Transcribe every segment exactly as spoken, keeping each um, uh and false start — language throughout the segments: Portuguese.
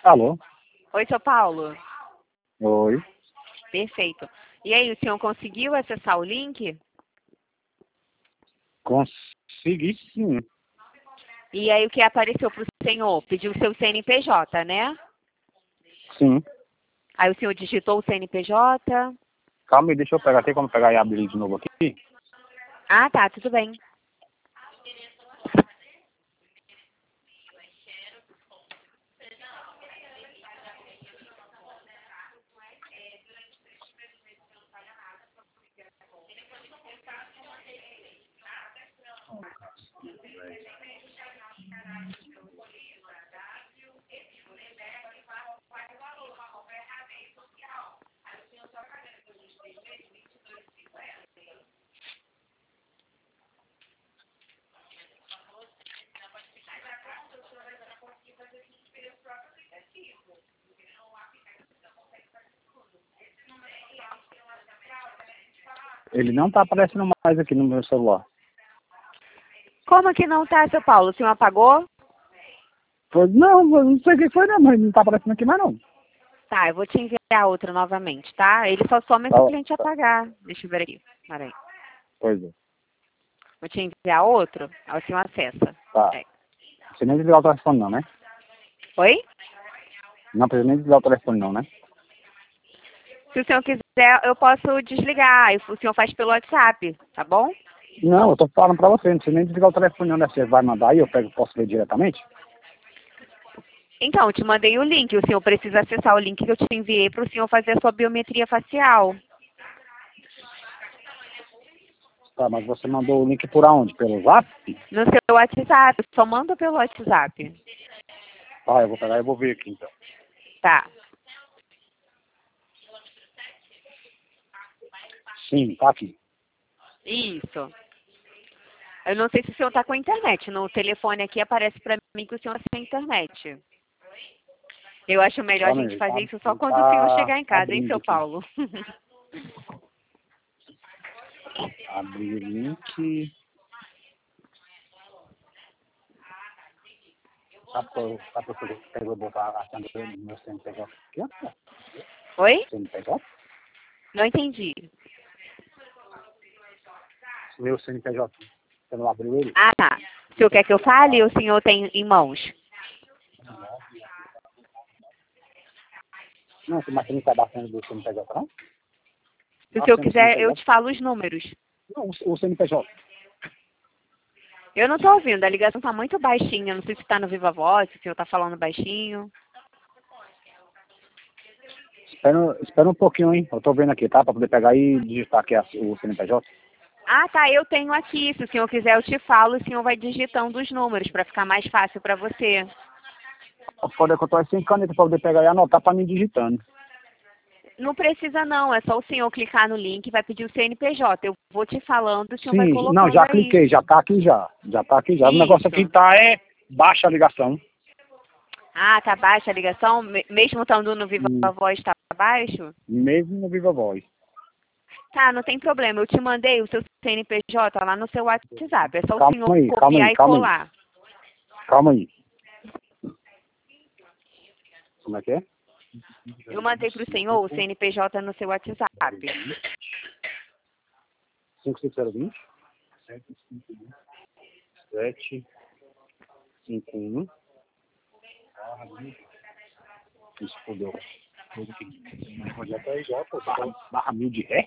Alô? Oi, seu Paulo. Oi. Perfeito. E aí, o senhor conseguiu acessar o link? Consegui sim. E aí, o que apareceu para o senhor? Pediu o seu C N P J, né? Sim. Aí o senhor digitou o C N P J. Calma aí, deixa eu pegar. Tem como pegar e abrir de novo aqui? Ah, tá, tudo bem. Ele não tá aparecendo mais aqui no meu celular. Como que não tá, seu Paulo? O senhor apagou? Pois não, eu não sei o que foi não, mas não tá aparecendo aqui mais não. Tá, eu vou te enviar outra novamente, tá? Ele só some se Tá, o cliente tá. apagar. Deixa eu ver aqui. Peraí. Pois é. Vou te enviar outro, aí o senhor acessa. Tá. É. Você nem desligar o telefone não, né? Oi? Não precisa nem desligar o telefone não, né? Se o senhor quiser, eu posso desligar. Aí o senhor faz pelo WhatsApp, tá bom? Não, eu tô falando pra você, não precisa nem desligar o telefone não, né? Você vai mandar aí, eu pego, posso ver diretamente? Então, eu te mandei o link. O senhor precisa acessar o link que eu te enviei para o senhor fazer a sua biometria facial. Tá, mas você mandou o link por aonde? Pelo Zap? No seu WhatsApp. Só manda pelo WhatsApp. Tá, eu vou pegar e eu vou ver aqui então. Tá. Sim, tá aqui. Isso. Eu não sei se o senhor está com a internet. No telefone aqui aparece para mim que o senhor tem internet. Eu acho melhor a Calma gente aí, fazer tá, isso só quando o senhor tá chegar em casa, hein, abrindo seu aqui. Paulo? Abrir o link. Tá pra, tá pra eu vou botar a senha do meu C N P J aqui, ó. Oi? C N P J? Não entendi. Meu C N P J. Você não abriu ele? Ah, tá. O senhor quer que eu fale ou o senhor tem em mãos? Não, mas você não tá batendo do C N P J, não? Se o Ah, senhor sim, quiser, eu C N P J. te falo os números. Não, o C N P J. Eu não estou ouvindo, a ligação está muito baixinha. Não sei se está no Viva Voz, se o senhor está falando baixinho. Espera, espera um pouquinho, hein? Eu tô vendo aqui, tá? Pra poder pegar e digitar aqui a, o C N P J. Ah, tá, eu tenho aqui. Se o senhor quiser, eu te falo. O senhor vai digitando os números para ficar mais fácil para você. Pode que eu tô sem caneta pra poder pegar e anotar pra mim digitando. Não precisa não, é só o senhor clicar no link e vai pedir o C N P J. Eu vou te falando, o senhor vai Sim, não, colocando já aí. cliquei, já tá aqui já. Já tá aqui já. O negócio aqui Isso. tá é baixa a ligação. Ah, tá baixa a ligação? Me- Mesmo estando no Viva Hum, Voz, tá baixo? mesmo no Viva Voz. Tá, não tem problema. Eu te mandei o seu C N P J lá no seu WhatsApp. É só o Calma senhor aí, calma copiar aí, e calma aí. colar. Calma aí. Como é que é? Eu mandei para o senhor o C N P J no seu WhatsApp. cinco cinco zero vinte sete cinco um. Isso, fodeu. Pode até igual, pô. Barra, barra mil de ré?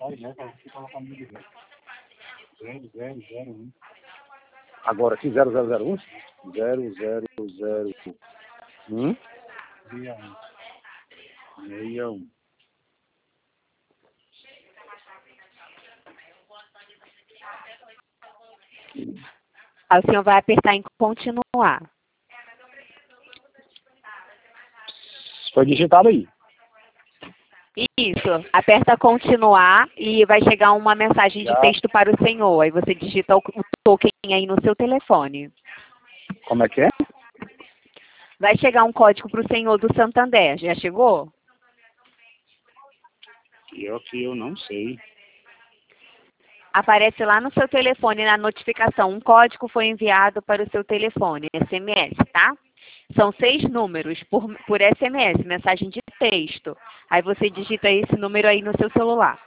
Agora aqui, zero zero zero um. zero zero zero um. seis um. Aí o senhor vai apertar em continuar. Foi digitado aí. Isso. Aperta continuar e vai chegar uma mensagem de Já. texto para o senhor. Aí você digita o o token aí no seu telefone. Como é que é? Vai chegar um código para o senhor do Santander. Já chegou? Eu que eu não sei. Aparece lá no seu telefone na notificação. Um código foi enviado para o seu telefone, S M S, tá? São seis números por, por S M S, mensagem de texto. Aí você digita esse número aí no seu celular.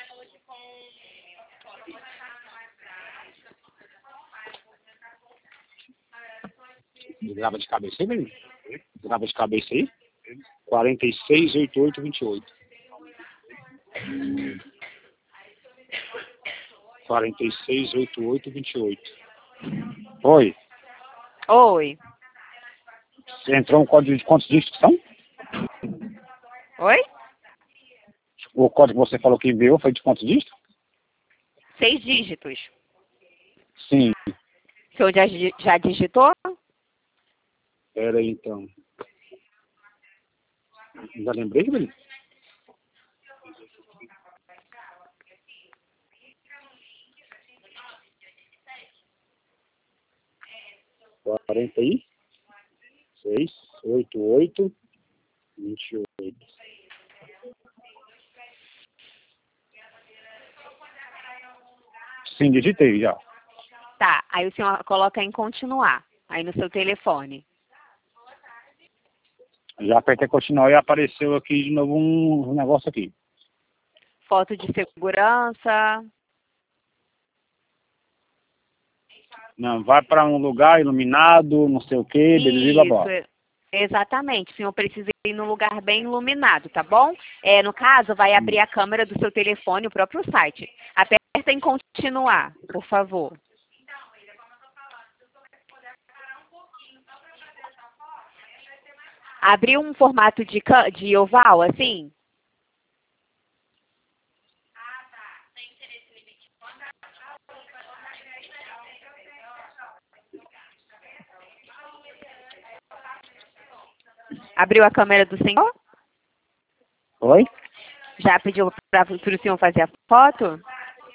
Grava de cabeça aí, velho. Grava de cabeça aí. quarenta e seis, oitenta e oito, vinte e oito. quarenta e seis, oitenta e oito, vinte e oito. Oi. Oi. Você entrou um código de quantos dígitos são? Oi? O código que você falou que enviou foi de quantos dígitos? Seis dígitos. Sim. O senhor já, já digitou? Pera aí, então. Já lembrei, velho? quarenta e seis, oitenta e oito, vinte e oito. Sim, digitei já. Tá, aí o senhor coloca em continuar, aí no seu telefone. Já apertei continuar e apareceu aqui de novo um negócio aqui. Foto de segurança. Não, vai para um lugar iluminado, não sei o que, beleza, blá, blá. Isso, exatamente. O senhor precisa ir num lugar bem iluminado, tá bom? É, no caso, vai abrir a câmera do seu telefone, o próprio site. Aperta em continuar, por favor. Abriu um formato de, de oval, assim? Abriu a câmera do senhor? Oi? Já pediu para o senhor fazer a foto?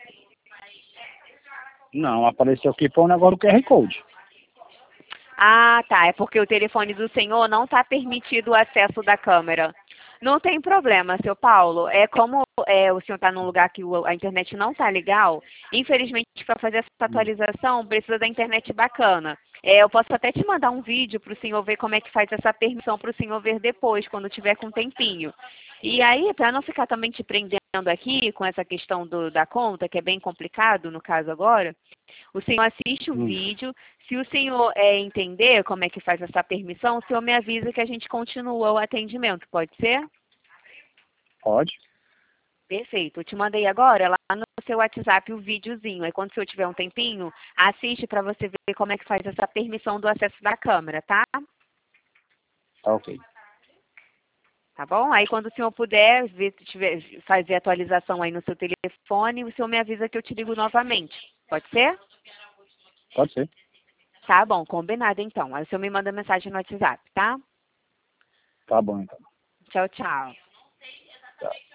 Não, apareceu aqui para um negócio do Q R Code. Ah, tá. É porque o telefone do senhor não está permitido o acesso da câmera. Não tem problema, seu Paulo. É como é, o senhor está num lugar que o, a internet não está legal, infelizmente, para fazer essa atualização, precisa da internet bacana. É, eu posso até te mandar um vídeo para o senhor ver como é que faz essa permissão para o senhor ver depois, quando tiver com um tempinho. E aí, para não ficar também te prendendo aqui com essa questão do, da conta, que é bem complicado no caso agora, o senhor assiste o Hum. vídeo. Se o senhor é, entender como é que faz essa permissão, o senhor me avisa que a gente continua o atendimento, pode ser? Pode. Perfeito. Eu te mandei agora lá no seu WhatsApp o videozinho. Aí quando o senhor tiver um tempinho, assiste para você ver como é que faz essa permissão do acesso da câmera, tá? Tá ok. Tá bom? Aí quando o senhor puder ver, tiver, fazer a atualização aí no seu telefone, o senhor me avisa que eu te ligo novamente. Pode ser? Pode ser. Tá bom, combinado então. Aí o senhor me manda mensagem no WhatsApp, tá? Tá bom, então. Tchau, tchau. Tchau.